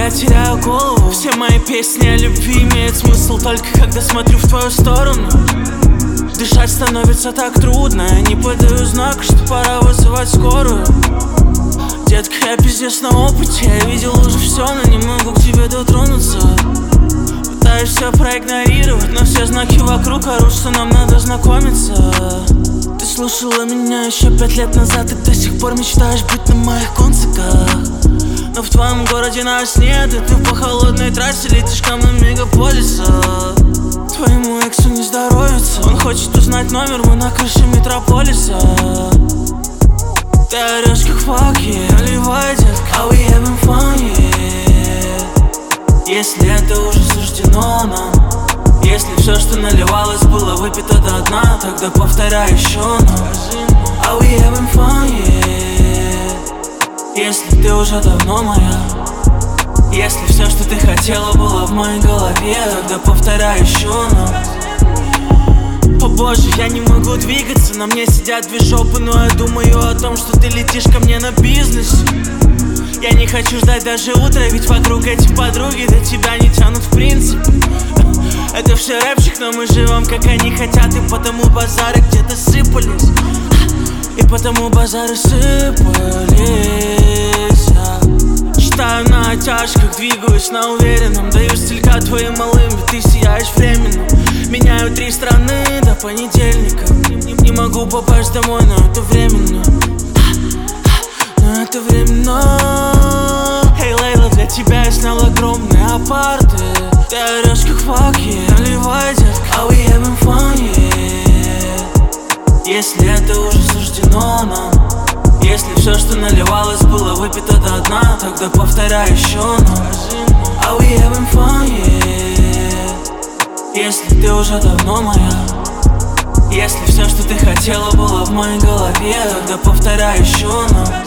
я теряю голову. Все мои песни о любви имеют смысл только когда смотрю в твою сторону. Дышать становится так трудно, я не подаю знак, что пора вызывать скорую. Детка, я пиздец на опыте, я видел уже все, но не могу к тебе дотронуться. Пытаюсь все проигнорировать, но все знаки вокруг орут, что нам надо знакомиться. Ты слушала меня еще 5 лет назад и до сих пор мечтаешь быть на моих концертах. Но в твоем городе нас нет, и ты по холодной трассе летишь ко мне мегаполиса. Твоему эксу не здоровится, он хочет узнать номер, мы на крыше метрополиса. Ты орешь как fuck, yeah, наливай, детка, are we having fun, yeah. Если это уже суждено нам, если все, что наливалось, было выпито до дна, тогда повторяй еще нам, are we having fun, yeah. Если ты уже давно моя, если все, что ты хотела, было в моей голове, тогда повторяй еще нам. О боже, я не могу двигаться, на мне сидят две жопы, но я думаю о том, что ты летишь ко мне на бизнесе. Я не хочу ждать даже утра, ведь вокруг эти подруги до тебя не тянут в принципе. Это все рэпчик, но мы живем как они хотят, и потому базары где-то сыпались. И потому базары сыпались. Читаю на оттяжках, двигаюсь на уверенном, даю стилька твоим малым, ведь ты сияешь временно. Меняю 3 страны до понедельника. Не могу попасть домой, но это временно. Но это временно. Эй, Лейла, для тебя я снял огромные апарты. Ты орешь как fuck, yeah, наливай, детка, are we having fun, yeah. Если это уже суждено нам, если все, что наливалось, было выпито до дна, тогда повторяй еще нам, are we having fun, yeah. Если ты уже давно моя, если все, что ты хотела, было в моей голове, тогда повторяй еще нам.